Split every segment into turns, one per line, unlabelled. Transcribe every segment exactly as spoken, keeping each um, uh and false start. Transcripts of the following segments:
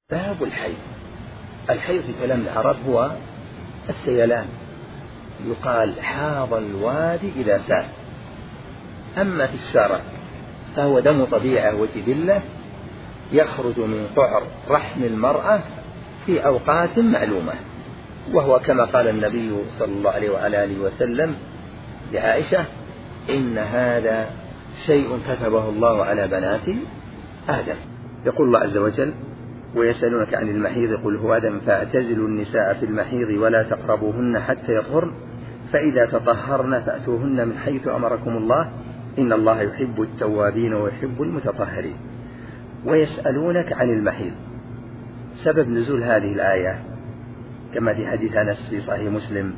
باب الحيض. الحيض في كلام العرب هو السيلان، يقال حاض الوادي إذا سال. أما في الشرع فهو دم طبيعة وجبلة يخرج من قعر رحم المرأة في أوقات معلومة، وهو كما قال النبي صلى الله عليه وعلى آله وسلم لعائشة: إن هذا شيء كتبه الله على بنات آدم. يقول الله عز وجل: ويسألونك عن المحيض قل هو أذى فاعتزلوا النساء في المحيض ولا تقربوهن حتى يطهرن فإذا تطهرن فأتوهن من حيث أمركم الله إن الله يحب التوابين ويحب المتطهرين. ويسألونك عن المحيض، سبب نزول هذه الآية كما في حديث أنس في صحيح مسلم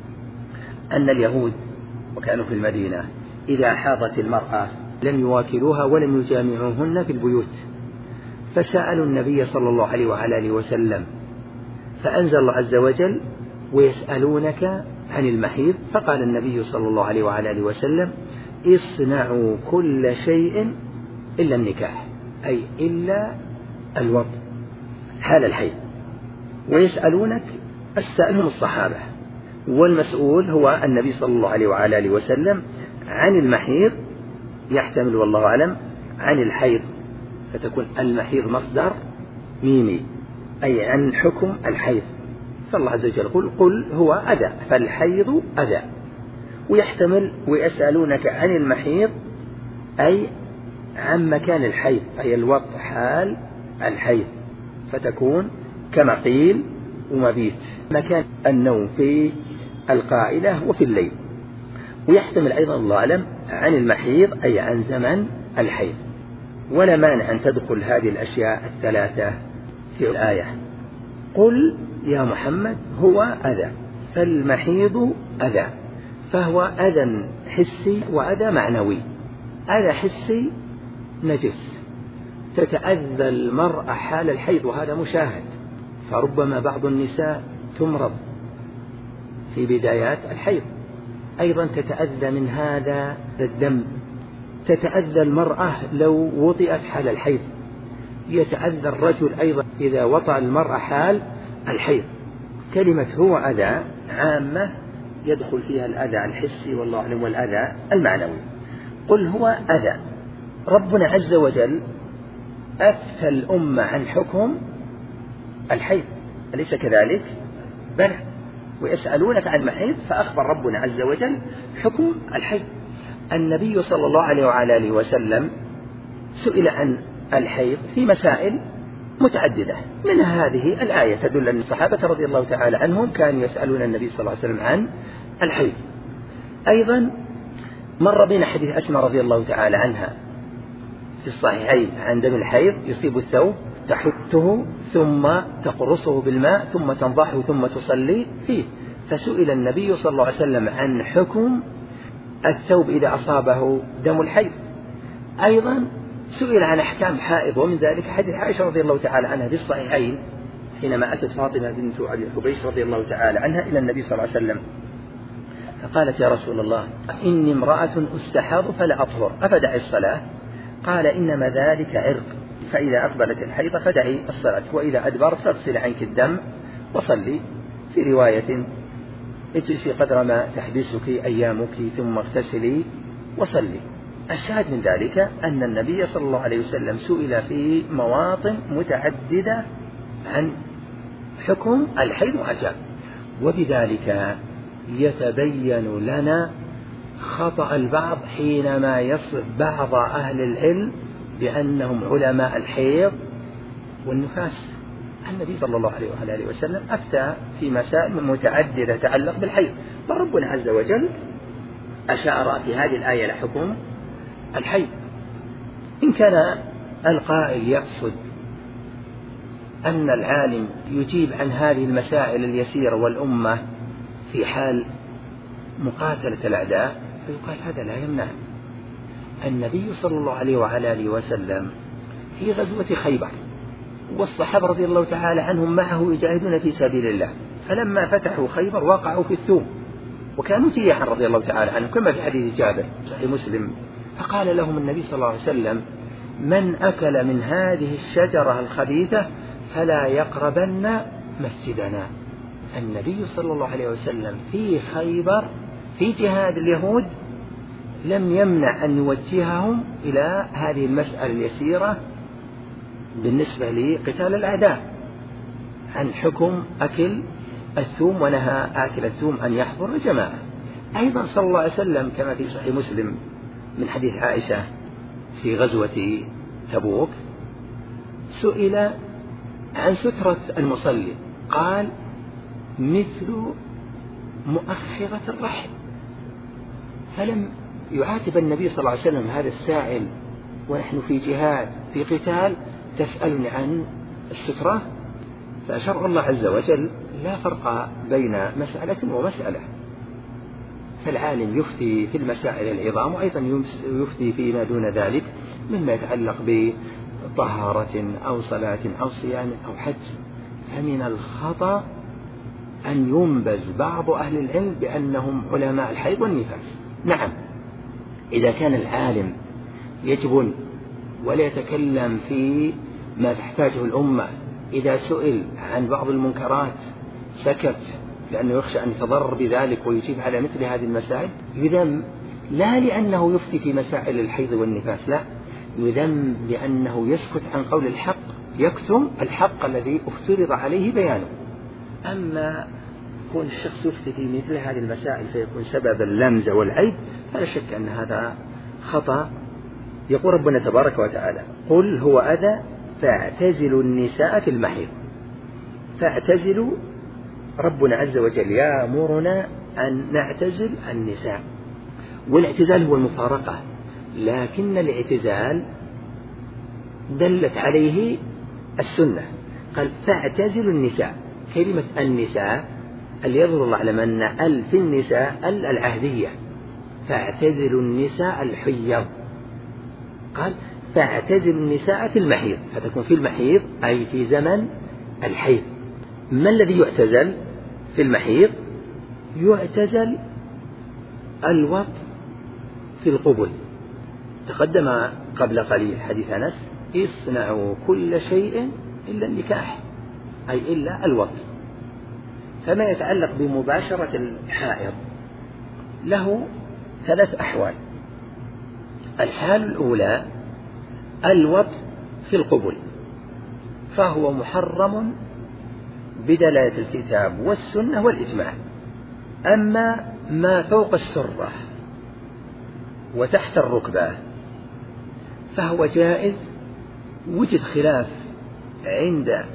أن اليهود وكانوا في المدينة إذا حاضت المرأة لم يواكلوها ولم يجامعوهن في البيوت، فسألوا النبي صلى الله عليه وعلى آله وسلم، فأنزل الله عز وجل: ويسألونك عن المحيض، فقال النبي صلى الله عليه وعلى آله وسلم: اصنعوا كل شيء إلا النكاح، أي إلا الوطء حال الحيض. ويسألونك السائلهم الصحابة، والمسؤول هو النبي صلى الله عليه وعلى آله وسلم. عن المحيض يحتمل والله أعلم عن الحيض، فتكون المحيض مصدر ميمي أي عن حكم الحيض، فالله عز وجل يقول: قل هو أذى فالحيض أذى. ويحتمل ويسألونك عن المحيض أي عن مكان الحيض، أي الوقت حال الحيض، فتكون كما قيل ومبيت مكان النوم في القائلة وفي الليل. ويحتمل أيضا الله أعلم عن المحيض أي عن زمن الحيض، ولا مانع أن تدخل هذه الأشياء الثلاثة في الآية. قل يا محمد هو أذى، فالمحيض أذى، فهو أذى حسي وأذى معنوي. أذى حسي نجس تتأذى المرأة حال الحيض، وهذا مشاهد، فربما بعض النساء تمرض في بدايات الحيض، أيضا تتأذى من هذا الدم. تتأذى المرأة لو وطئت حال الحيض، يتأذى الرجل أيضا إذا وطأ المرأة حال الحيض. كلمة هو أذى عامة يدخل فيها الأذى الحسي والله أعلم والأذى المعنوي. قل هو أذى. ربنا عز وجل أفتى الأمة عن حكم الحيض، أليس كذلك؟ بلى. ويسألونك عن المحيض، فأخبر ربنا عز وجل حكم الحيض. النبي صلى الله عليه وعلى آله وسلم سئل عن الحيض في مسائل متعددة، منها هذه الآية تدل أن الصحابة رضي الله تعالى عنهم كانوا يسألون النبي صلى الله عليه وسلم عن الحيض. أيضا مر بنا حديث أسماء رضي الله تعالى عنها في الصحيحين عن دم الحيض يصيب الثوب تحته ثم تقرصه بالماء ثم تنضحه ثم تصلي فيه، فسئل النبي صلى الله عليه وسلم عن حكم الثوب إذا أصابه دم الحيض. أيضا سئل عن أحكام حائض، ومن ذلك حديث عائشة رضي الله تعالى عنها في الصحيحين حينما أتت فاطمة بنت أبي حبيش رضي الله تعالى عنها إلى النبي صلى الله عليه وسلم فقالت: يا رسول الله إني امرأة أستحاض فلا أطهر أفدعي الصلاة؟ قال: إنما ذلك عرق، فإذا أقبلت الحيض فدعي الصلاة، وإذا أدبرت فاغسل عنك الدم وصلي. في رواية: اجلسي قدر ما تحبسك أيامك ثم اغتسلي وصلي. الشاهد من ذلك أن النبي صلى الله عليه وسلم سئل في مواطن متعددة عن حكم الحيض وأجاب، وبذلك يتبين لنا خطأ البعض حينما يصف بعض أهل العلم بأنهم علماء الحيض والنفاس. النبي صلى الله عليه وآله وسلم أفتى في مسائل متعددة تتعلق بالحيض، فربنا عز وجل أشار في هذه الآية لحكم الحيض. إن كان القائل يقصد أن العالم يجيب عن هذه المسائل اليسيرة والأمة في حال مقاتلة الأعداء، فيقال هذا لا يمنع. النبي صلى الله عليه وعلى آله وسلم في غزوة خيبر والصحابة رضي الله تعالى عنهم معه يجاهدون في سبيل الله، فلما فتحوا خيبر وقعوا في الثوم وكانوا جياعا رضي الله تعالى عنهم كما في حديث جابر صحيح مسلم، فقال لهم النبي صلى الله عليه وسلم: من أكل من هذه الشجرة الخبيثة فلا يقربن مسجدنا. النبي صلى الله عليه وسلم في خيبر في جهاد اليهود لم يمنع أن يوجههم إلى هذه المسألة اليسيرة بالنسبة لقتال الأعداء عن حكم أكل الثوم، ونهى آكل الثوم أن يحضر الجماعة. أيضا صلى الله عليه وسلم كما في صحيح مسلم من حديث عائشة في غزوة تبوك سئل عن سترة المصلي قال مثل مؤخرة الرحل، فلم يعاتب النبي صلى الله عليه وسلم هذا السائل ونحن في جهاد في قتال تسألني عن السترة. فشرع الله عز وجل لا فرق بين مسألة ومسألة، فالعالم يفتي في المسائل العظام وأيضا يفتي فيما دون ذلك مما يتعلق بطهارة أو صلاة أو صيام أو حج. فمن الخطأ أن ينبز بعض أهل العلم بأنهم علماء الحيض والنفاس. نعم، إذا كان العالم يجبن ولا يتكلم في ما تحتاجه الأمة، إذا سئل عن بعض المنكرات سكت لأنه يخشى أن يتضرر بذلك ويجيب على مثل هذه المسائل، يذم لا لأنه يفتي في مسائل الحيض والنفاس، لا، يذم لأنه يسكت عن قول الحق، يكتم الحق الذي افترض عليه بيانه. أما كون الشخص يفتي في مثل هذه المسائل فيكون سبب اللمز والعيب فلا شك أن هذا خطأ. يقول ربنا تبارك وتعالى قل هو أذى فاعتزلوا النساء في المحيض. فاعتزلوا، ربنا عز وجل يأمرنا أن نعتزل النساء، والاعتزال هو المفارقة، لكن الاعتزال دلت عليه السنة. قال فاعتزلوا النساء، كلمة النساء اللي يظهر الله أعلم أن ال في النساء ال العهدية، فاعتزلوا النساء الحيض. قال فاعتزلوا النساء في المحيض، فتكون في المحيض أي في زمن الحيض. ما الذي يعتزل في المحيض؟ يعتزل الوط في القبل. تقدم قبل قليل حديث أنس اصنعوا كل شيء إلا النكاح، أي إلا الوط. فما يتعلق بمباشرة الحائض له ثلاث أحوال. الحال الأولى الوط في القبل، فهو محرم بدلالة الكتاب والسنة والإجماع. أما ما فوق السرة وتحت الركبة فهو جائز، وجد خلاف عند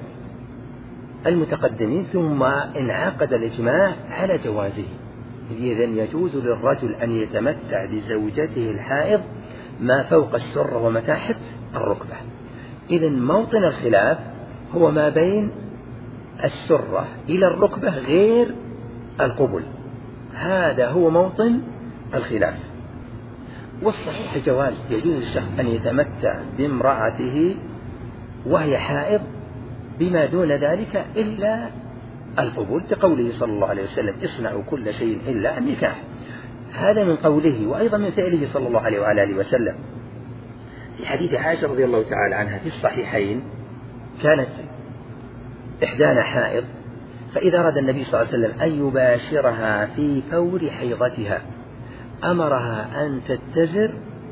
المتقدمين ثم انعقد الإجماع على جوازه. إذن يجوز للرجل أن يتمتع بزوجته الحائض ما فوق السرة وما تحت الركبة. إذن موطن الخلاف هو ما بين السرة إلى الركبة غير القبل، هذا هو موطن الخلاف. والصحيح جواز، يجوز للشخص أن يتمتع بامرأته وهي حائض بما دون ذلك إلا القبول، كقوله صلى الله عليه وسلم اصنعوا كل شيء إلا النكاح. هذا من قوله وأيضا من فعله صلى الله عليه وعلى آله وسلم. في حديث عائشة رضي الله تعالى عنها في الصحيحين كانت إحدانا حائض، فإذا أراد النبي صلى الله عليه وسلم أن يباشرها في فور حيضتها أمرها أن تتزر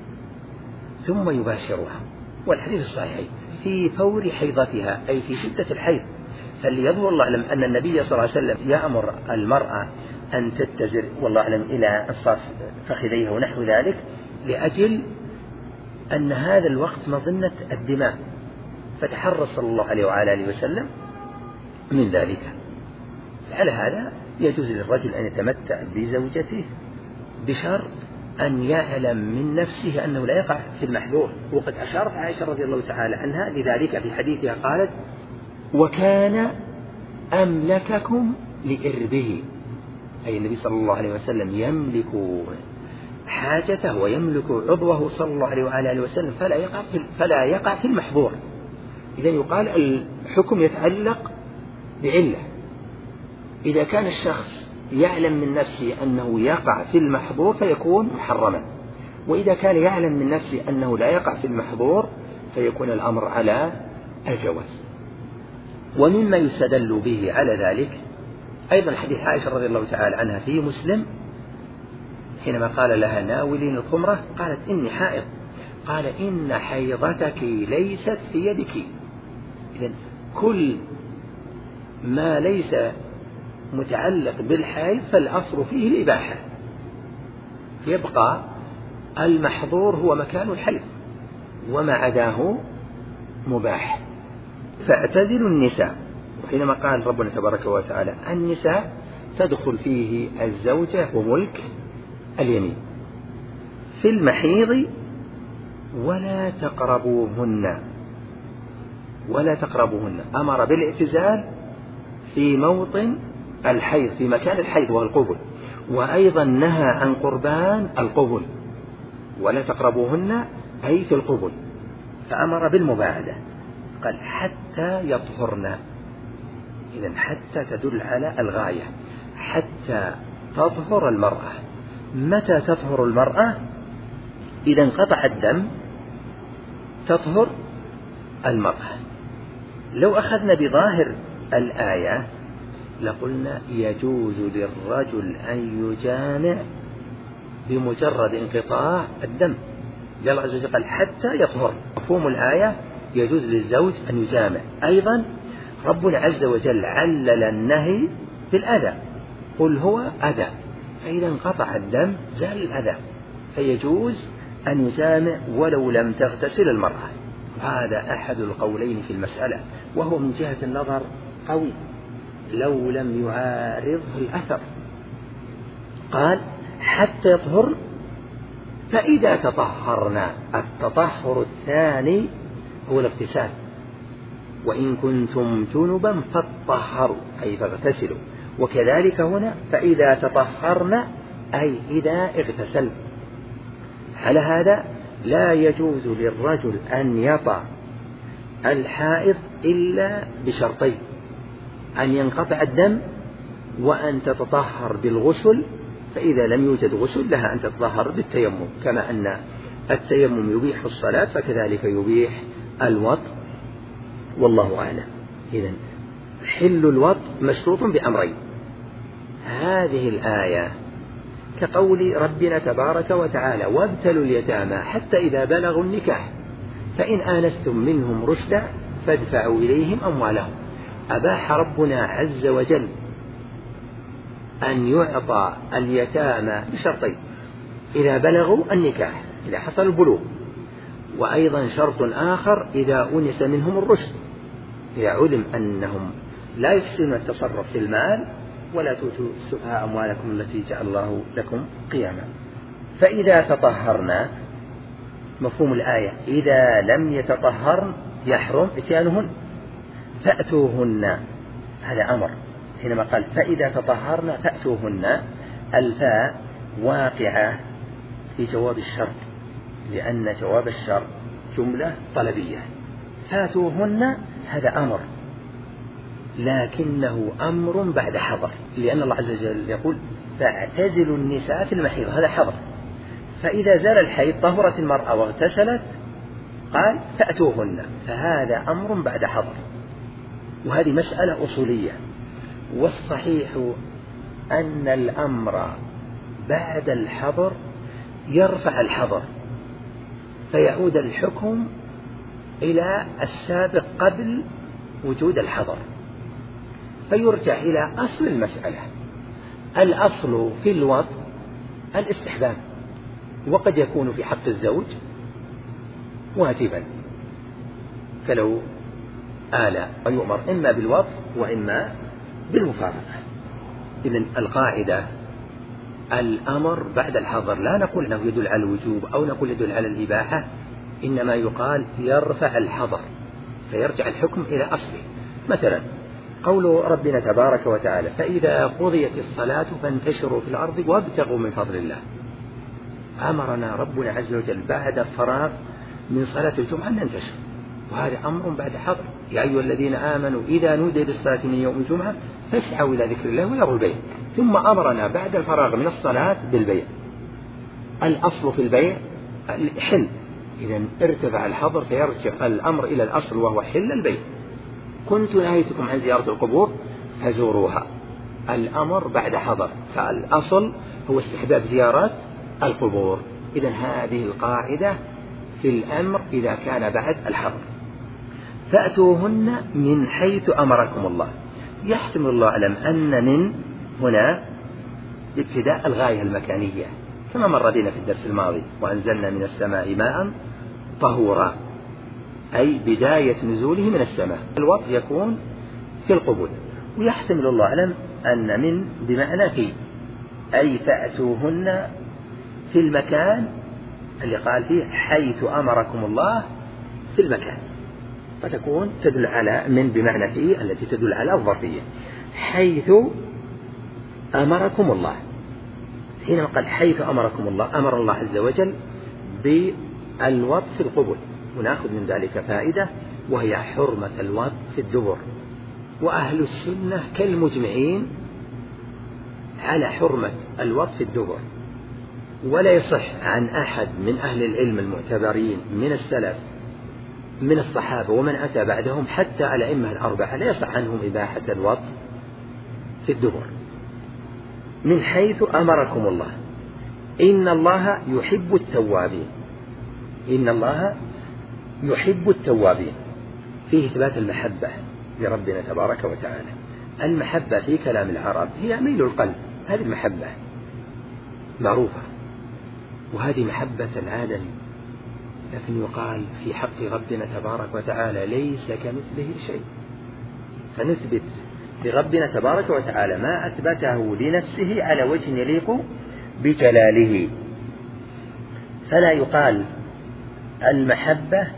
ثم يباشرها، والحديث الصحيح في فور حيضتها أي في شدة الحيض. فليظهر الله أعلم أن النبي صلى الله عليه وسلم يأمر المرأة أن تتزر والله أعلم إلى أنصاف فخذيها ونحو ذلك، لأجل أن هذا الوقت مظنة الدماء، فتحرص صلى الله عليه وعلى آله وسلم من ذلك. على هذا يجوز للرجل أن يتمتع بزوجته بشرط أن يعلم من نفسه أنه لا يقع في المحذور. وقد أشارت عائشة رضي الله تعالى عنها لذلك في حديثها قالت وكان أملككم لإربه، أي النبي صلى الله عليه وسلم يملك حاجته ويملك عضوه صلى الله عليه وعلى آله وسلم فلا يقع في فلا يقع في المحظور. إذن يقال الحكم يتعلق بعلة. إذا كان الشخص يعلم من نفسه أنه يقع في المحظور فيكون محرما، وإذا كان يعلم من نفسه أنه لا يقع في المحظور فيكون الأمر على الجواز. ومما يستدل به على ذلك أيضا حديث عائشة رضي الله تعالى عنها في مسلم حينما قال لها ناولين الخمرة قالت إني حائض، قال إن حيضتك ليست في يدك. إذن كل ما ليس متعلق بالحيض فالأصل فيه الإباحة، يبقى المحظور هو مكان الحيض وما عداه مباح. فاعتزلوا النساء، وحينما قال ربنا تبارك وتعالى النساء تدخل فيه الزوجة وملك اليمين في المحيض ولا تقربوهن، ولا تقربوهن أمر بالاعتزال في موطن الحيض في مكان الحيض والقبل، وأيضا نهى عن قربان القبل ولا تقربوهن أي في القبل، فأمر بالمباعدة قال حتى يطهرن. إذن حتى تدل على الغاية، حتى تطهر المرأة. متى تطهر المرأة؟ إذا انقطع الدم تطهر المرأة. لو أخذنا بظاهر الآية لقلنا يجوز للرجل أن يجامع بمجرد انقطاع الدم، الله عز وجل قال حتى يطهر. مفهوم الآية يجوز للزوج أن يجامع. أيضا ربنا عز وجل علل النهي بالأذى، قل هو أذى، فإذا انقطع الدم زال الأذى، فيجوز أن يجامع ولو لم تغتسل المرأة. هذا أحد القولين في المسألة، وهو من جهة النظر قوي لو لم يعارضه الأثر. قال حتى يطهر، فإذا تطهرنا، التطهر الثاني هو الاغتسال، وإن كنتم جنبا فاطهروا أي فاغتسلوا، وكذلك هنا فإذا تطهرنا أي إذا اغتسل. على هذا لا يجوز للرجل أن يطأ الحائض إلا بشرطين: أن ينقطع الدم، وأن تتطهر بالغسل، فإذا لم يوجد غسل لها أن تتطهر بالتيمم، كما أن التيمم يبيح الصلاة فكذلك يبيح الوطء، والله أعلم. إذن حل الوطء مشروط بأمرين. هذه الآية كقول ربنا تبارك وتعالى وابتلوا اليتامى حتى إذا بلغوا النكاح فإن آنستم منهم رشدا فادفعوا إليهم أموالهم. أباح ربنا عز وجل أن يعطى اليتامى بشرطين: إذا بلغوا النكاح، إذا حصل البلوغ، وأيضا شرط آخر إذا أنس منهم الرشد، إذا علم أنهم لا يحسنون التصرف في المال، ولا تؤتوا السفهاء أموالكم التي جعل الله لكم قياما. فإذا تطهرنا، مفهوم الآية إذا لم يتطهرن يحرم إتيانهن، فأتوهن، هذا أمر. حينما قال فإذا تطهرن فأتوهن، الفاء واقعة في جواب الشرط، لأن جواب الشرط جملة طلبية. فأتوهن هذا أمر، لكنه أمر بعد حظر، لأن الله عز وجل يقول فاعتزلوا النساء في المحيض، هذا حظر. فإذا زال الحيض طهرت المرأة واغتسلت قال فأتوهن، فهذا أمر بعد حظر، وهذه مسألة أصولية. والصحيح أن الأمر بعد الحظر يرفع الحظر، فيعود الحكم إلى السابق قبل وجود الحظر، فيرجع إلى أصل المسألة. الأصل في الوطء الاستحباب، وقد يكون في حق الزوج واجبا، فلو آل ويؤمر إما بالوطء وإما بالمفارقة. إذن القاعدة الأمر بعد الحظر، لا نقول أنه يدل على الوجوب أو نقول يدل على الإباحة، إنما يقال يرفع الحظر فيرجع الحكم إلى أصله. مثلا قول ربنا تبارك وتعالى فإذا قضيت الصلاة فانتشروا في الأرض وابتغوا من فضل الله، أمرنا ربنا عز وجل بعد الفراغ من صلاة الجمعة أن ننتشر، وهذا أمر بعد حظر. يا أيها الذين آمنوا إذا نودي للصلاة من يوم الجمعة فاسعوا إلى ذكر الله وذروا البيع. ثم أمرنا بعد الفراغ من الصلاة بالبيع. الأصل في البيع الحل، إذا ارتفع الحظر فيرجع الأمر إلى الأصل وهو حل البيع. كنت نهيتكم عن زيارة القبور فزوروها. الأمر بعد حضر، فالأصل هو استحباب زيارة القبور. إذن هذه القاعدة في الأمر إذا كان بعد الحضر. فأتوهن من حيث أمركم الله. يحتمل الله أعلم أن من هنا ابتداء الغاية المكانية كما مر بنا في الدرس الماضي: وأنزلنا من السماء ماء طهورا، أي بداية نزوله من السماء. الوطء يكون في القبول. ويحتمل الله أعلم أن من بمعنى في، أي فأتوهن في المكان اللي قال فيه حيث أمركم الله في المكان، فتكون تدل على من بمعنى في التي تدل على الظرفية. حيث أمركم الله، حينما قال حيث أمركم الله أمر الله عز وجل بالوطء في القبول. ونأخذ من ذلك فائدة، وهي حرمة الوطء في الدبر. وأهل السنة كالمجمعين على حرمة الوطء في الدبر، ولا يصح عن أحد من أهل العلم المعتبرين من السلف من الصحابة ومن أتى بعدهم حتى على الأئمة الأربعة لا يصح عنهم إباحة الوطء في الدبر. من حيث أمركم الله. إن الله يحب التوابين. إن الله يحب التوابين، فيه إثبات المحبة لربنا تبارك وتعالى. المحبة في كلام العرب هي ميل القلب، هذه المحبة معروفة، وهذه محبة العالم. لكن يقال في حق ربنا تبارك وتعالى ليس كمثله شيء، فنثبت لربنا تبارك وتعالى ما أثبته لنفسه على وجه يليق بجلاله. فلا يقال المحبة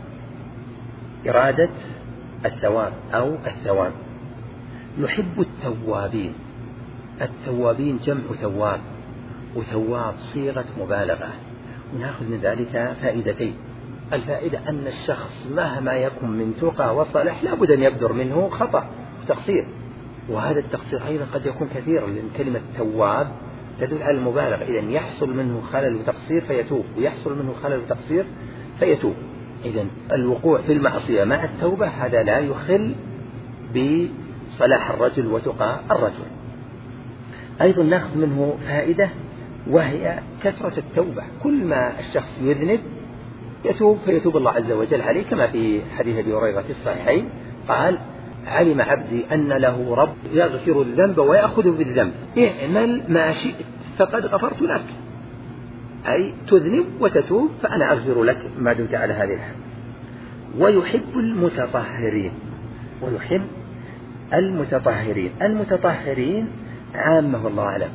إرادة الثواب أو الثواب. يحب التوابين. التوابين جمع ثواب، وثواب صيغة مبالغة. ونأخذ من ذلك فائدتين: الفائدة أن الشخص مهما يكن من تقى وصلح لابد أن يبدر منه خطأ وتقصير، وهذا التقصير أيضا قد يكون كثيرا، لأن كلمة تواب تدل على المبالغة. إذن يحصل منه خلل وتقصير فيتوب، ويحصل منه خلل وتقصير فيتوب. إذن الوقوع في المعصية مع التوبة هذا لا يخل بصلاح الرجل وتقى الرجل. أيضا نأخذ منه فائدة، وهي كثرة التوبة. كل ما الشخص يذنب يتوب فيتوب الله عز وجل عليه، كما في حديث أبي هريرة في الصحيحين قال: علم عبدي أن له رب يغفر الذنب ويأخذ بالذنب، اعمل ما شئت فقد غفرت لك. أي تذنب وتتوب فأنا أغفر لك ما دمت على هذه الحال. ويحب المتطهرين. ويحب المتطهرين. المتطهرين عامة والله أعلم،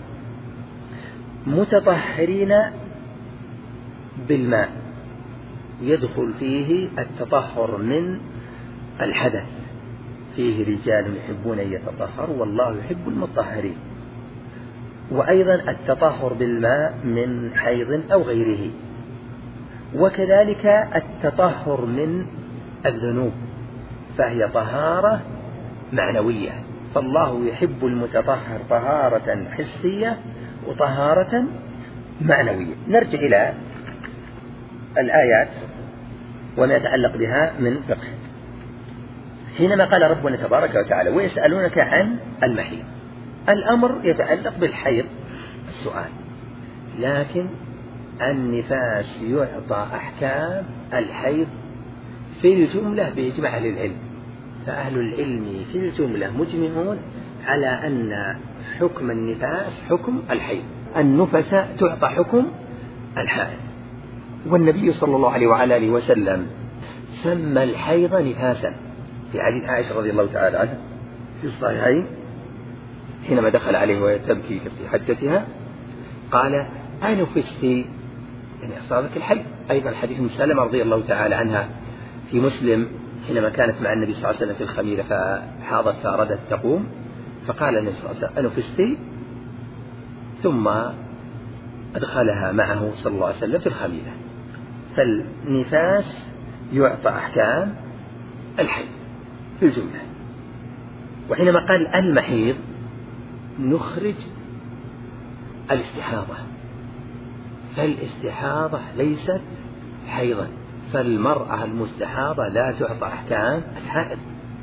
متطهرين بالماء، يدخل فيه التطهر من الحدث. فيه رجال يحبون أن يتطهروا والله يحب المطهرين. وأيضا التطهر بالماء من حيض أو غيره. وكذلك التطهر من الذنوب، فهي طهارة معنوية. فالله يحب المتطهر طهارة حسية وطهارة معنوية. نرجع إلى الآيات وما يتعلق بها من فقه. حينما قال ربنا تبارك وتعالى: ويسألونك عن المحيض، الأمر يتعلق بالحيض السؤال، لكن النفاس يعطى أحكام الحيض في الجملة بإجماع أهل العلم. فأهل العلم في الجملة مجمعون على أن حكم النفاس حكم الحيض، النفس تعطى حكم الحائض. والنبي صلى الله عليه وعلى آله وسلم سمى الحيض نفاسا في حديث عائشة رضي الله تعالى عنها في الصحيحين حينما دخل عليه وهي تبكي في حجتها قال: أنفستي، يعني أصابك الحيض. أيضا حديث أم سلمة رضي الله تعالى عنها في مسلم حينما كانت مع النبي صلى الله عليه وسلم في الخميلة فحاضت فأرادت تقوم، فقال النبي صلى الله عليه وسلم: أنفستي، ثم أدخلها معه صلى الله عليه وسلم في الخميلة. فالنفاس يعطى أحكام الحيض في الجملة. وحينما قال المحيض نخرج الاستحاضة، فالاستحاضة ليست حيضا، فالمرأة المستحاضة لا تعطى أحكام الحائض.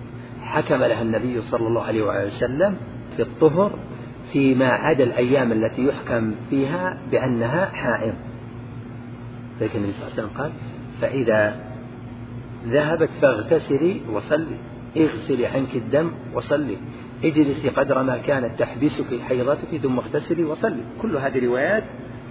حكم لها النبي صلى الله عليه وسلم في الطهر فيما عدا الأيام التي يحكم فيها بأنها حائض. لكن النبي صلى الله عليه وسلم قال فإذا ذهبت فاغتسلي وصلي، اغسلي عنك الدم وصلي، اجلسي قدر ما كانت تحبسك حيضتك ثم اغتسلي وصلي. كل هذه روايات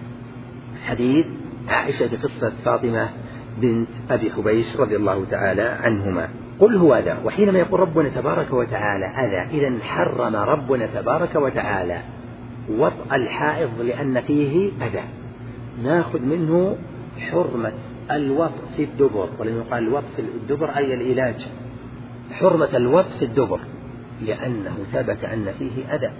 حديث عائشة في قصة فاطمة بنت أبي حبيش رضي الله تعالى عنهما. قل هو أذى. وحينما يقول ربنا تبارك وتعالى أذى، إذن حرم ربنا تبارك وتعالى وطأ الحائض لأن فيه أذى. ناخذ منه حرمة الوطء في الدبر، ولم يقال الوطء في الدبر أي العلاج، حرمة الوطء في الدبر لأنه ثبت أن فيه أذى،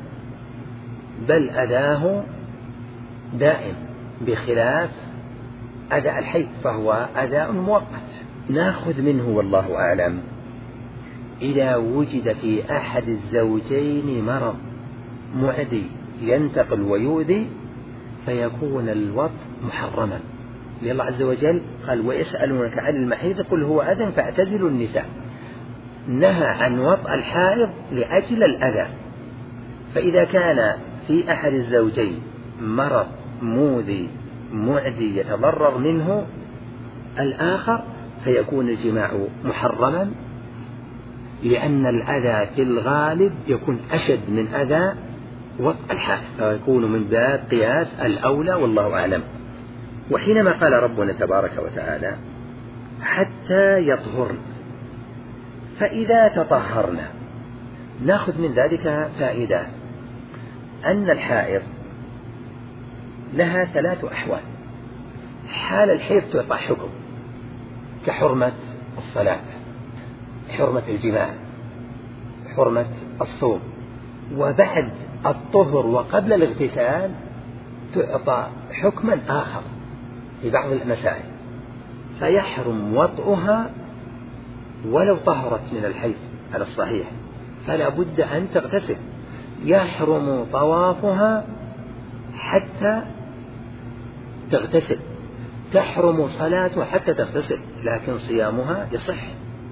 بل أذاه دائم بخلاف أذى الحيض فهو أذى مؤقت. ناخذ منه والله أعلم إذا وجد في أحد الزوجين مرض معدي ينتقل ويؤذي فيكون الوطء محرما، لأن الله عز وجل قال ويسألونك عن المحيض قل هو أذى فاعتزلوا النساء. نهى عن وطء الحائض لأجل الأذى. فإذا كان في أحد الزوجين مرض مؤذي معدي يتضرر منه الآخر فيكون الجماع محرما، لأن الأذى في الغالب يكون أشد من أذى وطء الحائض، فيكون من باب قياس الأولى والله أعلم. وحينما قال ربنا تبارك وتعالى حتى يطهرن، فإذا تطهرنا نأخذ من ذلك فائدة أن الحائض لها ثلاث أحوال. حال الحيض تعطى حكم كحرمة الصلاة، حرمة الجماع، حرمة الصوم، وبعد الطهر وقبل الاغتسال تعطى حكما آخر في بعض المسائل، فيحرم وطئها ولو طهرت من الحيض على الصحيح، فلا بد أن تغتسل. يحرم طوافها حتى تغتسل، تحرم صلاتها حتى تغتسل، لكن صيامها يصح.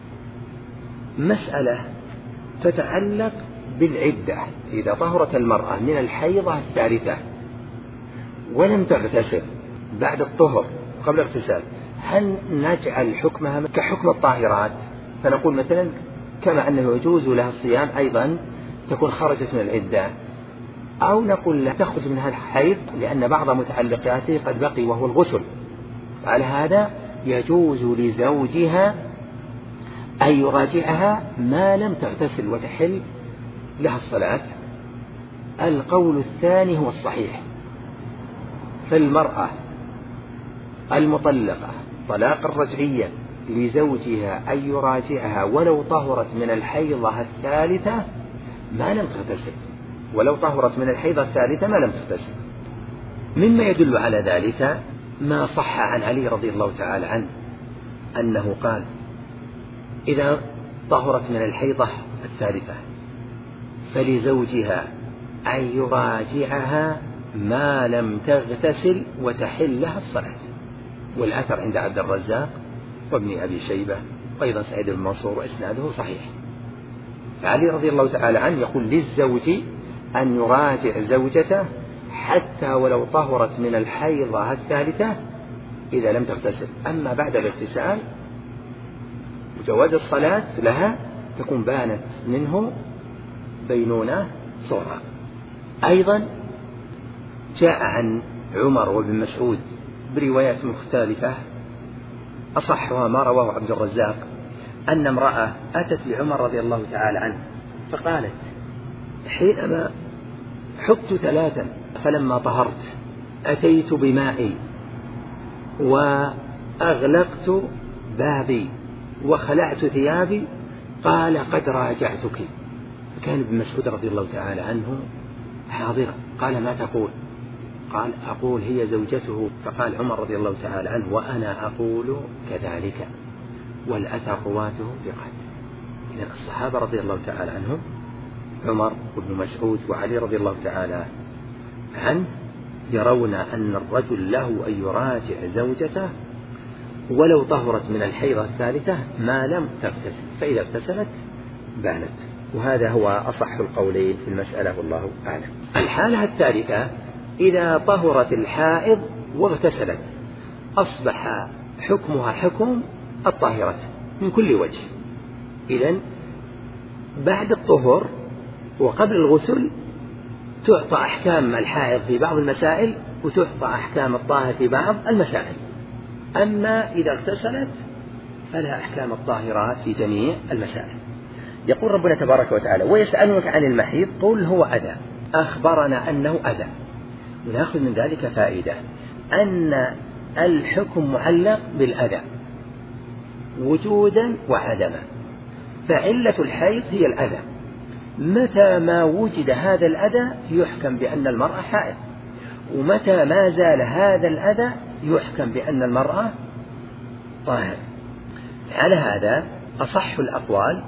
مسألة تتعلق بالعدة، إذا طهرت المرأة من الحيضة الثالثة ولم تغتسل بعد الطهر قبل الاغتسال، هل نجعل حكمها كحكم الطاهرات؟ فنقول مثلا كما أنه يجوز لها الصيام أيضا تكون خرجت من العدة، أو نقول لا تخرج منها الحيض لأن بعض متعلقاته قد بقي وهو الغسل. على هذا يجوز لزوجها أن يراجعها ما لم تغتسل وتحل لها الصلاة. القول الثاني هو الصحيح، فالمرأة المطلقة طلاقا رجعيا لزوجها أن يراجعها ولو طهرت من الحيضة الثالثة ما لم تغتسل، ولو طهرت من الحيضة الثالثة ما لم تغتسل. مما يدل على ذلك ما صح عن علي رضي الله تعالى عنه أنه قال إذا طهرت من الحيضة الثالثة فلزوجها أن يراجعها ما لم تغتسل وتحل لها الصلاة. والأثر عند عبد الرزاق وابن أبي شيبة وأيضا سعيد بن منصور وإسناده صحيح. علي رضي الله تعالى عنه يقول للزوج أن يراجع زوجته حتى ولو طهرت من الحيضة الثالثة إذا لم تغتسل، أما بعد الاغتسال وجواز الصلاة لها تكون بانت منه بينونة صغرى. أيضا جاء عن عمر وابن مسعود بروايات مختلفة أصحها ما رواه عبد الرزاق أن امرأة أتت لعمر رضي الله تعالى عنه فقالت حينما حبت ثلاثا فلما طهرت أتيت بمائي وأغلقت بابي وخلعت ثيابي قال قد راجعتك. فكان ابن مسعود رضي الله تعالى عنه حاضرا، قال ما تقول؟ قال أقول هي زوجته. فقال عمر رضي الله تعالى عنه وأنا أقول كذلك، والأثر رواته ثقات. إذن الصحابة رضي الله تعالى عنهم عمر وابن مسعود وعلي رضي الله تعالى عنه يرون أن الرجل له أن يراجع زوجته ولو طهرت من الحيضة الثالثة ما لم تغتسل، فإذا اغتسلت بانت. وهذا هو أصح القولين في المسألة والله أعلم. الحالة الثالثة إذا طهرت الحائض واغتسلت أصبح حكمها حكم الطاهرة من كل وجه. إذن بعد الطهر وقبل الغسل تعطى أحكام الحائض في بعض المسائل وتعطى أحكام الطاهر في بعض المسائل. أما إذا اغتسلت فلها أحكام الطاهرات في جميع المسائل. يقول ربنا تبارك وتعالى ويسألونك عن المحيض قل هو أذى أخبرنا أنه أذى. ونأخذ من ذلك فائدة أن الحكم معلق بالأذى وجودا وعدما. فعلة الحيض هي الأذى، متى ما وجد هذا الأذى يحكم بأن المرأة حائض، ومتى ما زال هذا الأذى يحكم بأن المرأة طاهر. على هذا أصح الأقوال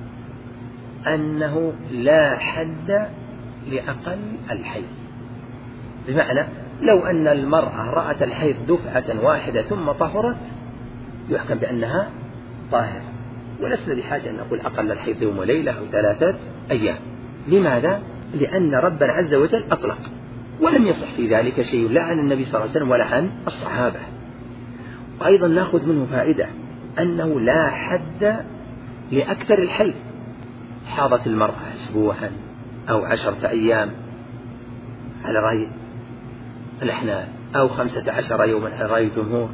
أنه لا حد لأقل الحيض، بمعنى لو أن المرأة رأت الحيض دفعة واحدة ثم طهرت يحكم بأنها طاهر، ولسنا بحاجة أن نقول أقل الحيض يوم وليلة أو ثلاثة أيام. لماذا؟ لأن ربنا عز وجل أطلق ولم يصح في ذلك شيء لا عن النبي صلى الله عليه وسلم ولا عن الصحابة. وأيضا نأخذ منه فائدة أنه لا حد لأكثر الحيض، حاضت المرأة أسبوعا أو عشرة أيام على رأي الأحناف، أو خمسة عشر يوما على رأي الجمهور،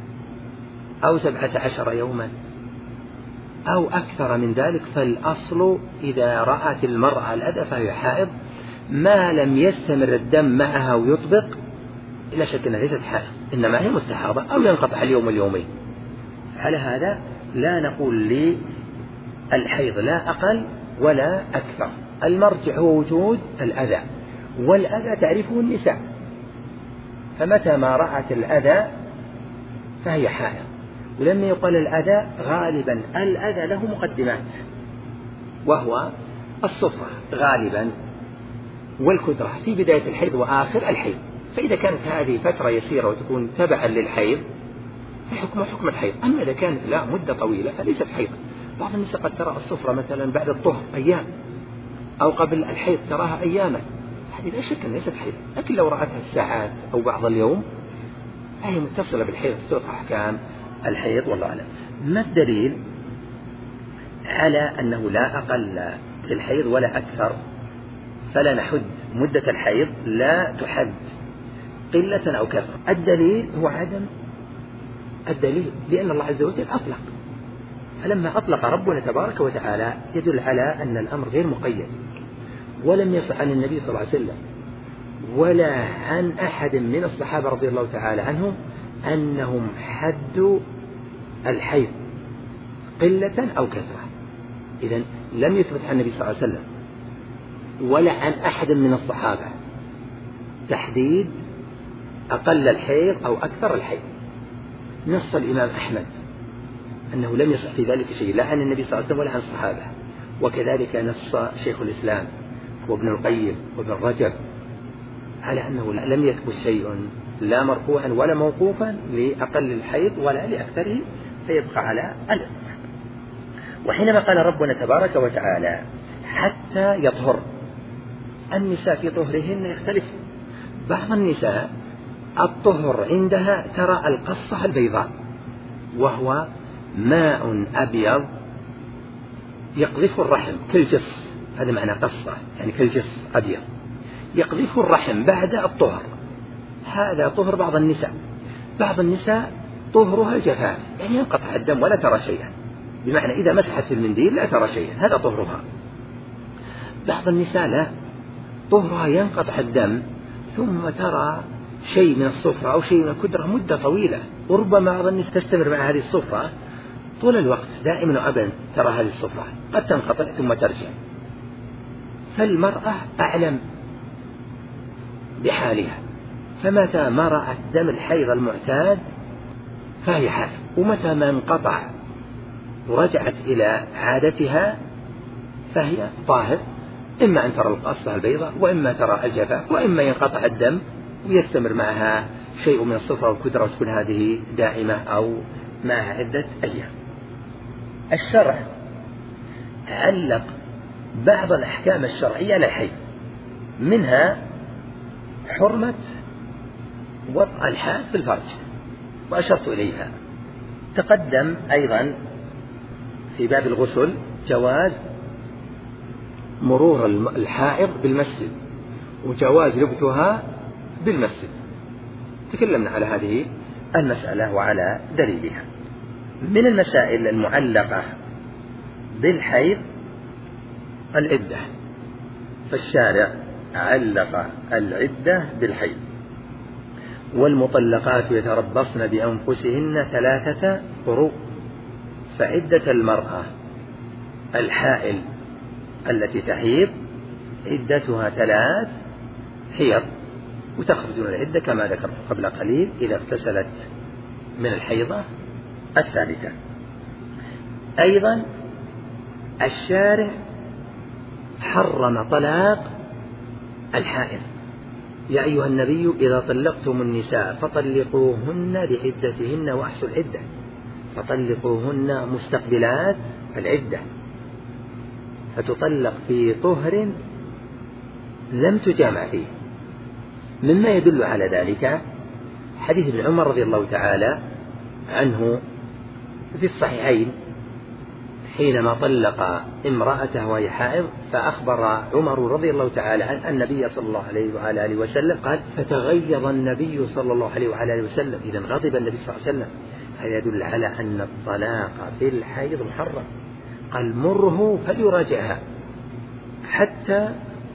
أو سبعة عشر يوما أو أكثر من ذلك، فالأصل إذا رأت المرأة الأذى فهي حائض ما لم يستمر الدم معها ويطبق، لا شك أنها ليست حائض إنما هي مستحاضة أو ينقطع اليوم واليومين. على هذا لا نقول للحيض لا أقل ولا أكثر، المرجع هو وجود الأذى، والأذى تعرفه النساء، فمتى ما رأت الأذى فهي حائض. ولما يقال الأذى غالبا الأذى له مقدمات، وهو الصفرة غالبا والكدرة في بداية الحيض وآخر الحيض. فإذا كانت هذه فترة يسيرة وتكون تبعا للحيض فحكم حكم الحيض. أما إذا كانت لا مدة طويلة فليست حيضا. بعض النساء قد ترى الصفرة مثلا بعد الطهر أيام، أو قبل الحيض تراها أياما، هذه لا شك أنها ليست حيض. لكن لو رأتها الساعات أو بعض اليوم فهي متصلة بالحيض، تعطى أحكام الحيض والله أعلم. ما الدليل على أنه لا أقل في الحيض ولا أكثر؟ فلا نحد مدة الحيض، لا تحد قلة أو كثرة. الدليل هو عدم الدليل، لأن الله عز وجل أطلق، فلما أطلق ربنا تبارك وتعالى يدل على أن الأمر غير مقيد. ولم يصح عن النبي صلى الله عليه وسلم ولا عن أحد من الصحابة رضي الله تعالى عنهم أنهم حدوا الحيض قلة أو كثرة. إذن لم يثبت عن النبي صلى الله عليه وسلم ولا عن أحد من الصحابة تحديد أقل الحيض أو أكثر الحيض. نص الإمام أحمد أنه لم يصح في ذلك شيء لا عن النبي صلى الله عليه وسلم ولا عن الصحابة، وكذلك نص شيخ الإسلام وابن القيم وابن رجب على أنه لم يثبت شيء لا مرفوعا ولا موقوفا لأقل الحيض ولا لأكثره، فيبقى على الأمر. وحينما قال ربنا تبارك وتعالى حتى يطهر، النساء في طهرهن يختلف. بعض النساء الطهر عندها ترى القصة البيضاء، وهو ماء أبيض يقذف الرحم كالجص، هذا معنى قصة يعني كالجص أبيض يقذف الرحم بعد الطهر. هذا طهر بعض النساء. بعض النساء طهرها الجفاف، يعني ينقطع الدم ولا ترى شيئا، بمعنى إذا مسحت في المنديل لا ترى شيئا، هذا طهرها. بعض النساء لا، طهرها ينقطع الدم ثم ترى شيء من الصفرة أو شيء من الكدرة مدة طويلة، وربما بعض النساء تستمر مع هذه الصفرة طول الوقت دائما وأبدا ترى هذه الصفرة، قد تنقطع ثم ترجع. فالمرأة أعلم بحالها، فمتى ما رأت دم الحيض المعتاد فهي حائض، ومتى ما انقطع ورجعت إلى عادتها فهي طاهر، إما أن ترى القصة البيضاء وإما ترى الجفاف وإما ينقطع الدم ويستمر معها شيء من الصفرة والكدرة وتكون هذه دائمة أو معها عدة أيام. الشرع علق بعض الأحكام الشرعية على الحيض، منها حرمة وضع الحائض في الفرج، وأشرت إليها. تقدم أيضا في باب الغسل جواز مرور الحائض بالمسجد وجواز لبثها بالمسجد، تكلمنا على هذه المسألة وعلى دليلها. من المسائل المعلقة بالحيض العدة، فالشارع علق العدة بالحيض: والمطلقات يتربصن بأنفسهن ثلاثة قروء، فعدة المرأة الحائل التي تحيض عدتها ثلاث حيض، وتخرج من العدة كما ذكرت قبل قليل إذا اغتسلت من الحيضة الثالثة. أيضا الشارع حرم طلاق الحائض: يا أيها النبي إذا طلقتم النساء فطلقوهن لعدتهن وأحصوا العدة، فطلقوهن مستقبلات العدة، فتطلق في طهر لم تجامع فيه. مما يدل على ذلك حديث ابن عمر رضي الله تعالى عنه في الصحيحين حينما طلق امرأته وهي حائض، فأخبر عمر رضي الله تعالى عن النبي صلى الله عليه وعلى آله وسلم، قال: فتغيظ النبي صلى الله عليه وعلى آله وسلم، إذا غضب النبي صلى الله عليه وسلم. هذا يدل على أن الطلاق في الحيض محرم. قال: مره فليراجعها حتى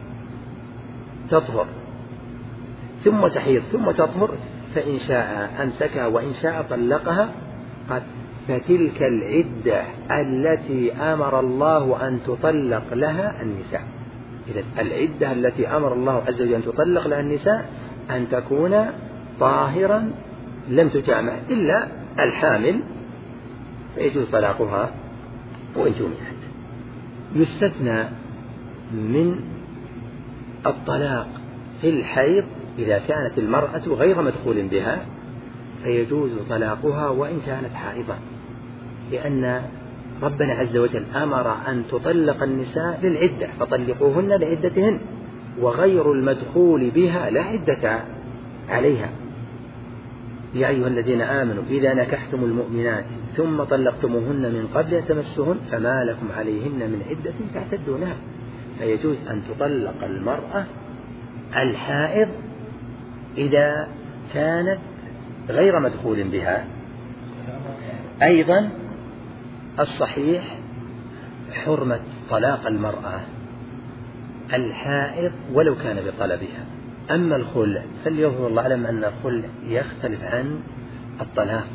تطهر ثم تحيض ثم تطهر، فإن شاء أمسكها وإن شاء طلقها. قال: فتلك العدة التي أمر الله أن تطلق لها النساء. إذن العدة التي أمر الله عز وجل أن تطلق لها النساء أن تكون طاهرا لم تجامع إلا الحامل، فيجوز طلاقها وإن جمعت. يستثنى من الطلاق في الحيض إذا كانت المرأة غير مدخول بها، فيجوز طلاقها وإن كانت حائضة، لأن ربنا عز وجل أمر أن تطلق النساء للعدة، فطلقوهن لعدتهن، وغير المدخول بها لا عدة عليها. يا أيها الذين آمنوا إذا نكحتم المؤمنات ثم طلقتموهن من قبل أن تمسوهن فما لكم عليهن من عدة تعتدونها، فيجوز أن تطلق المرأة الحائض إذا كانت غير مدخول بها. أيضا الصحيح حرمة طلاق المرأة الحائض ولو كان بطلبها. أما الخلع فليظهر الله أعلم أن الخلع يختلف عن الطلاق،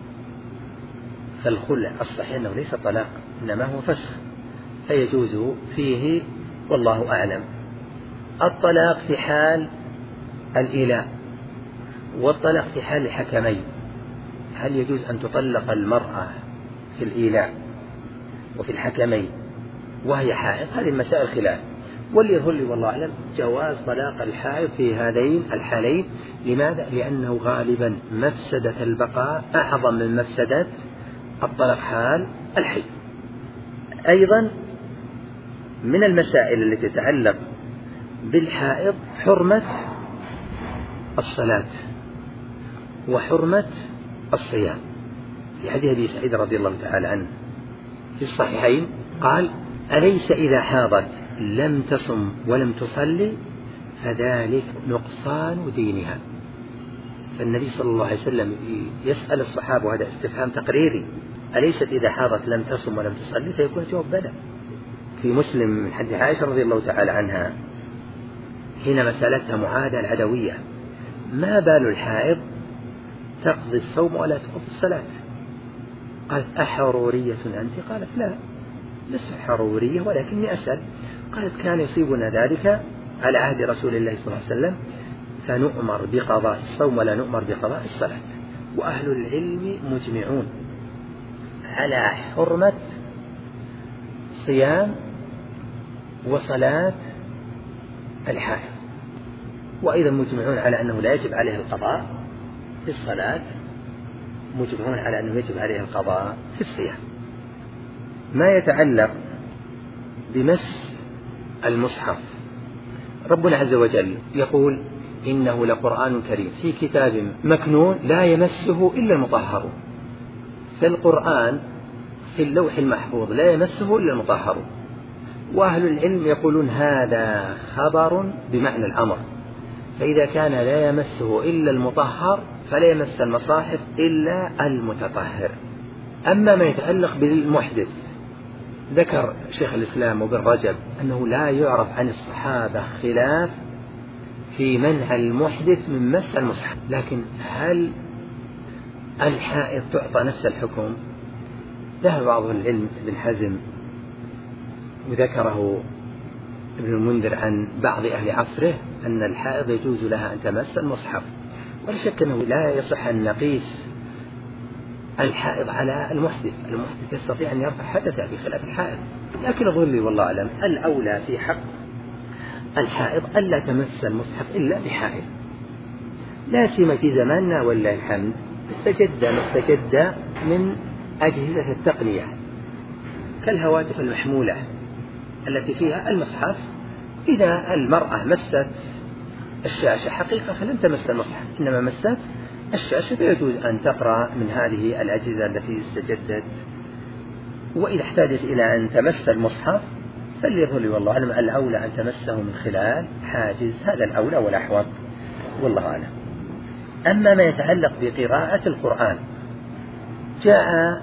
فالخلع الصحيح أنه ليس طلاق إنما هو فسخ، فيجوز فيه والله أعلم. الطلاق في حال الإيلاء والطلاق في حال الحكمين، هل يجوز أن تطلق المرأة في الإيلاء وفي الحكمين وهي حائض؟ هذه مسائل خلاف، واللي يظهر لي والله أعلم جواز طلاق الحائض في هذين الحالين. لماذا؟ لأنه غالبا مفسدة البقاء أعظم من مفسدة الطلاق حال الحيض. أيضا من المسائل التي تتعلق بالحائض حرمة الصلاة وحرمة الصيام. في حديث أبي سعيد رضي الله تعالى عنه في الصحيحين قال: أليس إذا حاضت لم تصم ولم تصلي فذلك نقصان دينها؟ فالنبي صلى الله عليه وسلم يسأل الصحابة، وهذا استفهام تقريري: أليست إذا حاضت لم تصم ولم تصلي؟ فيكون الجواب بلى. في مسلم من حديث عائشة رضي الله تعالى عنها حينما سألتها معاذة العدوية: ما بال الحائض تقضي الصوم ولا تقضي الصلاة؟ قالت: أحرورية أنت؟ قالت: لا، لست حرورية ولكني أسأل. قالت: كان يصيبنا ذلك على عهد رسول الله صلى الله عليه وسلم، فنؤمر بقضاء الصوم ولا نؤمر بقضاء الصلاة. وأهل العلم مجمعون على حرمة صيام وصلاة الحائض، وأيضا مجمعون على أنه لا يجب عليه القضاء في الصلاة، مجمعون على أنه يجب عليه القضاء في الصيام. ما يتعلق بمس المصحف. ربنا عز وجل يقول إنه لقرآن كريم في كتاب مكنون لا يمسه إلا المطهرون. فالقرآن في اللوح المحفوظ لا يمسه إلا المطهرون. وأهل العلم يقولون هذا خبر بمعنى الأمر، فإذا كان لا يمسه إلا المطهر فلا يمس المصاحف إلا المتطهر. أما ما يتعلق بالمحدث، ذكر شيخ الإسلام وابن رجب أنه لا يعرف عن الصحابة خلاف في منع المحدث من مس المصحف، لكن هل الحائض تعطى نفس الحكم؟ ذهب بعض العلم ابن حزم وذكره ابن المنذر عن بعض أهل عصره أن الحائض يجوز لها أن تمس المصحف، ولا شك أنه لا يصح أن نقيس الحائض على المحدث. المحدث يستطيع أن يرفع حدثه بخلاف الحائض، لكن أظن لي والله أعلم الأولى في حق الحائض ألا تمس المصحف إلا بحائض، لا سيما في زماننا ولله الحمد استجد ما استجد من أجهزة التقنية كالهواتف المحمولة التي فيها المصحف. إذا المرأة مست الشاشة حقيقة فلم تمس المصحف، إنما مست الشاشة فيجوز أن تقرأ من هذه الأجهزة التي استجدت. وإذا احتاجت إلى أن تمس المصحف فليظهر لي والله أعلم الأولى أن تمسه من خلال حاجز، هذا الأولى والأحوط والله أعلم. أما ما يتعلق بقراءة القرآن، جاء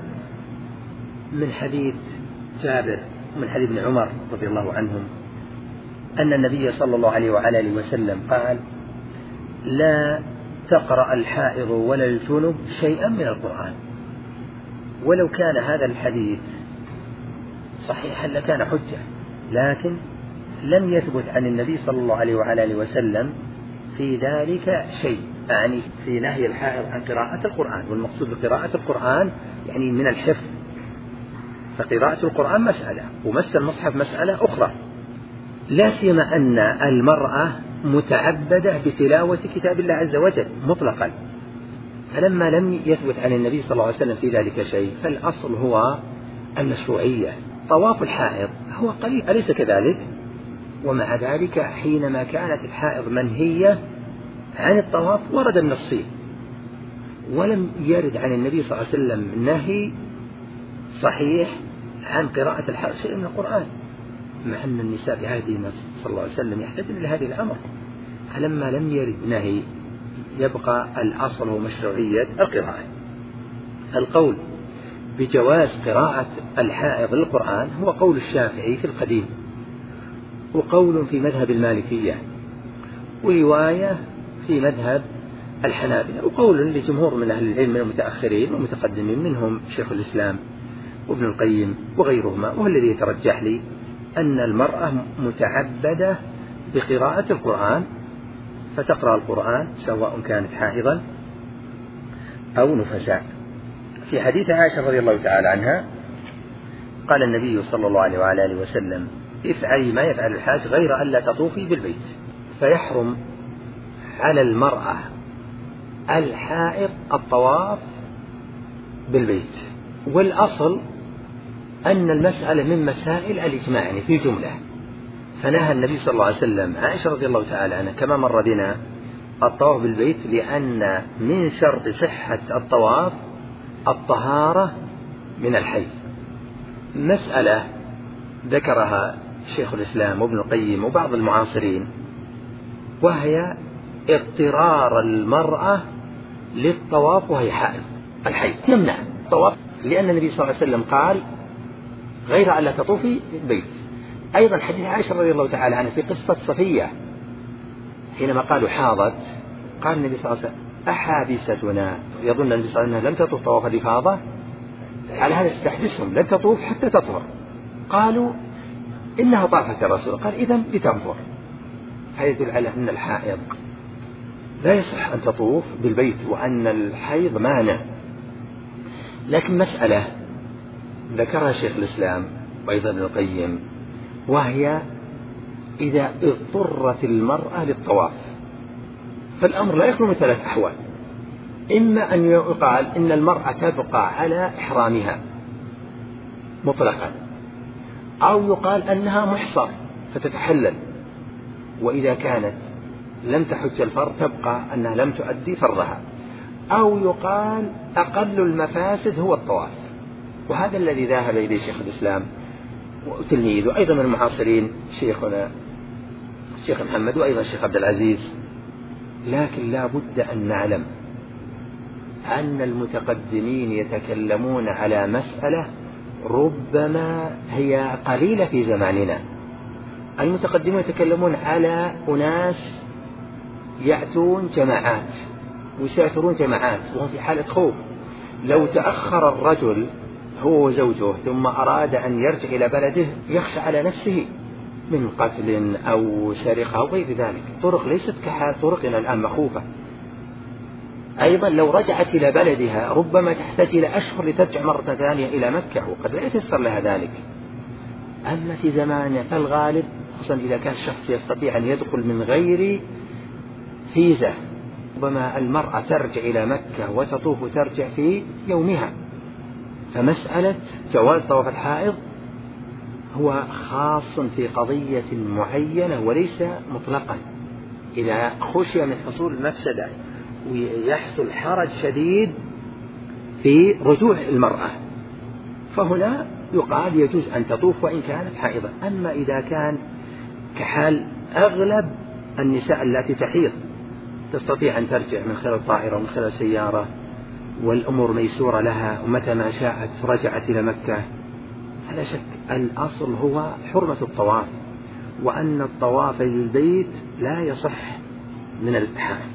من حديث جابر ومن حديث ابن عمر رضي الله عنهم أن النبي صلى الله عليه وعلى آله وسلم قال لا تقرأ الحائض ولا الجنب شيئا من القرآن. ولو كان هذا الحديث صحيحا لكان حجة، لكن لم يثبت عن النبي صلى الله عليه وعلى آله وسلم في ذلك شيء، يعني في نهي الحائض عن قراءة القرآن. والمقصود بقراءة القرآن يعني من الحفظ، فقراءة القرآن مسألة ومس المصحف مسألة أخرى، لا سيما أن المرأة متعبدة بتلاوة كتاب الله عز وجل مطلقا، فلما لم يثبت عن النبي صلى الله عليه وسلم في ذلك شيء فالأصل هو المشروعية. طواف الحائض هو قليل أليس كذلك؟ ومع ذلك حينما كانت الحائض منهية عن الطواف ورد النص فيه، ولم يرد عن النبي صلى الله عليه وسلم نهي صحيح عن قراءة الحائض شيء من القرآن، مع أن النساء في عهد النبي صلى الله عليه وسلم يحتاجن لهذه الأمر. فلما لم يرد نهي يبقى الأصل هو مشروعية القراءة. القول بجواز قراءة الحائض للقرآن هو قول الشافعي في القديم، وقول في مذهب المالكية، ورواية في مذهب الحنابلة، وقول لجمهور من أهل العلم من المتأخرين والمتقدمين منهم شيخ الإسلام وابن القيم وغيرهما. وهو الذي يترجح لي أن المرأة متعبدة بقراءة القرآن، فتقرأ القرآن سواء كانت حائضا أو نفساء. في حديث عائشة رضي الله تعالى عنها قال النبي صلى الله عليه وعلى آله وسلم افعلي ما يفعل الحاج غير أن لا تطوفي بالبيت. فيحرم على المرأة الحائض الطواف بالبيت. والأصل أن المسألة من مسائل الإجماع يعني في جملة، فنهى النبي صلى الله عليه وسلم عائشة رضي الله تعالى عنها كما مر بنا الطواف بالبيت، لأن من شرط صحة الطواف الطهارة من الحيض. مسألة ذكرها شيخ الإسلام وابن القيم وبعض المعاصرين، وهي اضطرار المرأة للطواف وهي حائض. الحيض يمنع الطواف، لأن النبي صلى الله عليه وسلم قال غير أن لا تطوفي بالبيت. أيضا حديث عائشة رضي الله تعالى عنها في قصة صفية حينما قالوا حاضت، قال النبي صلى الله عليه وسلم أحابستنا، يظن النبي صلى الله عليه وسلم لم تطوف طواف الإفاضة، على هذا استحدثهم لن تطوف حتى تطهر. قالوا إنها طافت يا رسول، قال إذن لتنظر. هذا يدل على أن الحائض لا يصح أن تطوف بالبيت وأن الحيض مانع. لكن مسألة ذكرها شيخ الإسلام وأيضا ابن القيم، وهي إذا اضطرت المرأة للطواف فالأمر لا يخلو من ثلاث أحوال: إما أن يقال إن المرأة تبقى على إحرامها مطلقا، أو يقال أنها محصر فتتحلل، وإذا كانت لم تحج الفرض تبقى أنها لم تؤدي فرضها، أو يقال أقل المفاسد هو الطواف. وهذا الذي ذهب إليه شيخ الإسلام وتلميذه أيضا من المعاصرين شيخنا الشيخ محمد وأيضا الشيخ عبد العزيز. لكن لا بد أن نعلم أن المتقدمين يتكلمون على مسألة ربما هي قليلة في زماننا. المتقدمون يتكلمون على أناس يأتون جماعات ويسافرون جماعات وهم في حالة خوف. لو تأخر الرجل هو وزوجه ثم أراد أن يرجع إلى بلده يخشى على نفسه من قتل أو سرقة أو غير ذلك. طرق ليست كحال طرقنا الآن مخوفة. أيضا لو رجعت إلى بلدها ربما تحتاج إلى أشهر لترجع مرة ثانية إلى مكة وقد لا يتيسر لها ذلك. أما في زماننا فالغالب خصوصا إذا كان الشخص يستطيع أن يدخل من غير فيزا ربما المرأة ترجع إلى مكة وتطوف وترجع في يومها. فمسألة جواز طواف الحائض هو خاص في قضية معينة وليس مطلقا. إذا خشي من حصول المفسدة ويحصل حرج شديد في رجوع المرأة فهنا يقال يجوز أن تطوف وإن كانت حائضة. أما إذا كان كحال أغلب النساء التي تحيض تستطيع أن ترجع من خلال الطائرة ومن خلال السيارة والأمور ميسورة لها ومتى ما شاءت رجعت إلى مكة، فلا شك الأصل هو حرمة الطواف وأن الطواف للبيت لا يصح من الإحرام.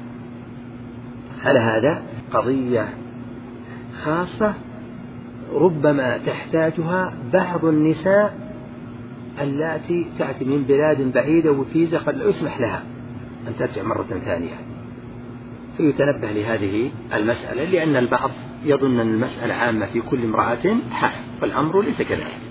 على هذا قضية خاصة ربما تحتاجها بعض النساء التي تأتي من بلاد بعيدة وفيزا قد لا يسمح لها أن ترجع مرة ثانية، فيتنبه لهذه المسألة لأن البعض يظن أن المسألة عامة في كل امرأة حائض، والأمر ليس كذلك.